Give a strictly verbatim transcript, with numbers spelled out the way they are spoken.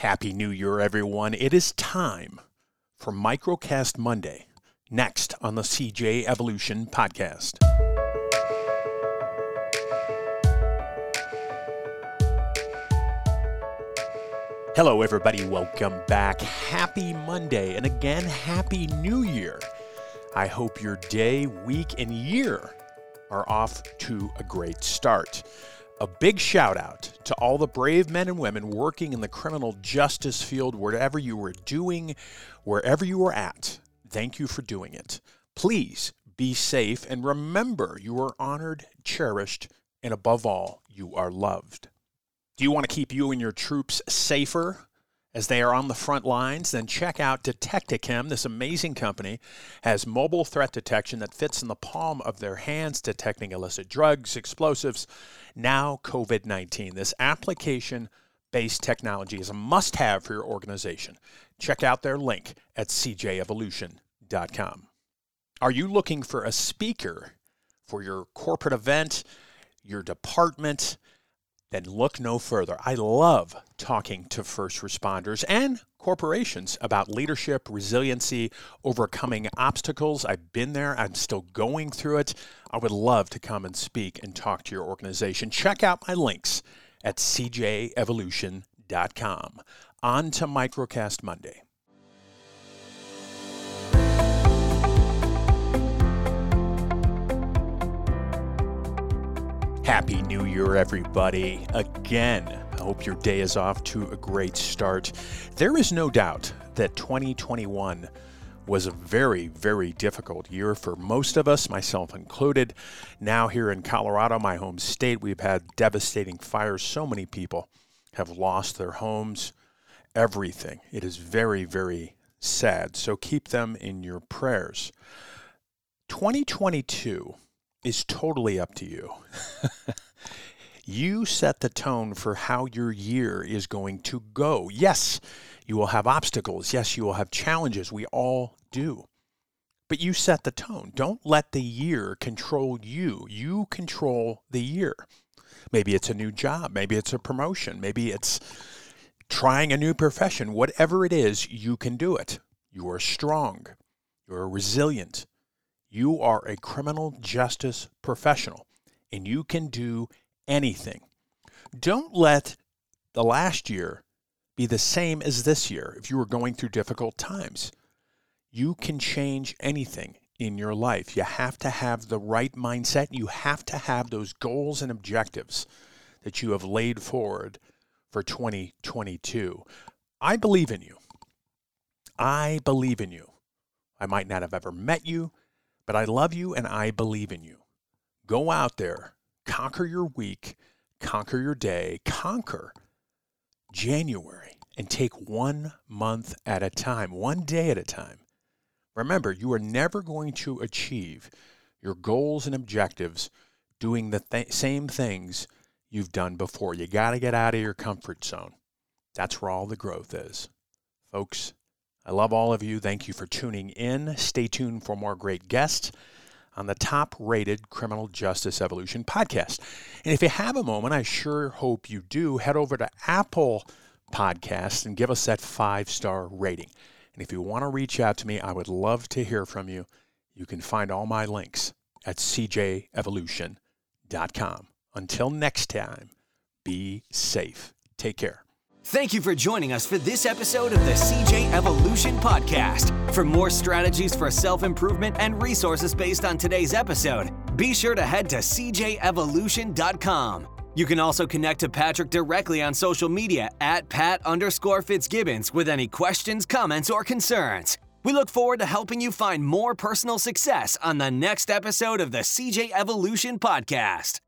Happy New Year, everyone. It is time for Microcast Monday, next on the C J Evolution Podcast. Hello, everybody. Welcome back. Happy Monday, and again, Happy New Year. I hope your day, week, and year are off to a great start. A big shout out to all the brave men and women working in the criminal justice field, wherever you were doing, wherever you were at. Thank you for doing it. Please be safe and remember you are honored, cherished, and above all, you are loved. Do you want to keep you and your troops safer as they are on the front lines? Then check out Detectichem. This amazing company has mobile threat detection that fits in the palm of their hands, detecting illicit drugs, explosives, now covid nineteen. This application-based technology is a must-have for your organization. Check out their link at c j evolution dot com. Are you looking for a speaker for your corporate event, your department? Then look no further. I love talking to first responders and corporations about leadership, resiliency, overcoming obstacles. I've been there. I'm still going through it. I would love to come and speak and talk to your organization. Check out my links at c j evolution dot com. On to Microcast Monday. Happy New Year, everybody. Again, I hope your day is off to a great start. There is no doubt that twenty twenty-one was a very, very difficult year for most of us, myself included. Now here in Colorado, my home state, we've had devastating fires. So many people have lost their homes, everything. It is very, very sad. So keep them in your prayers. twenty twenty-two is totally up to you. You set the tone for how your year is going to go. Yes, you will have obstacles. Yes, you will have challenges. We all do. But you set the tone. Don't let the year control you. You control the year. Maybe it's a new job. Maybe it's a promotion. Maybe it's trying a new profession. Whatever it is, you can do it. You are strong. You are resilient. You are a criminal justice professional, and you can do anything. Don't let the last year be the same as this year if you were going through difficult times. You can change anything in your life. You have to have the right mindset. You have to have those goals and objectives that you have laid forward for twenty twenty-two. I believe in you. I believe in you. I might not have ever met you, but I love you and I believe in you. Go out there, conquer your week, conquer your day, conquer January, and take one month at a time, one day at a time. Remember, you are never going to achieve your goals and objectives doing the th- same things you've done before. You got to get out of your comfort zone. That's where all the growth is. Folks, I love all of you. Thank you for tuning in. Stay tuned for more great guests on the top-rated Criminal Justice Evolution podcast. And if you have a moment, I sure hope you do, head over to Apple Podcasts and give us that five-star rating. And if you want to reach out to me, I would love to hear from you. You can find all my links at c j evolution dot com. Until next time, be safe. Take care. Thank you for joining us for this episode of the C J Evolution Podcast. For more strategies for self-improvement and resources based on today's episode, be sure to head to c j evolution dot com. You can also connect to Patrick directly on social media at Pat underscore Fitzgibbons with any questions, comments, or concerns. We look forward to helping you find more personal success on the next episode of the C J Evolution Podcast.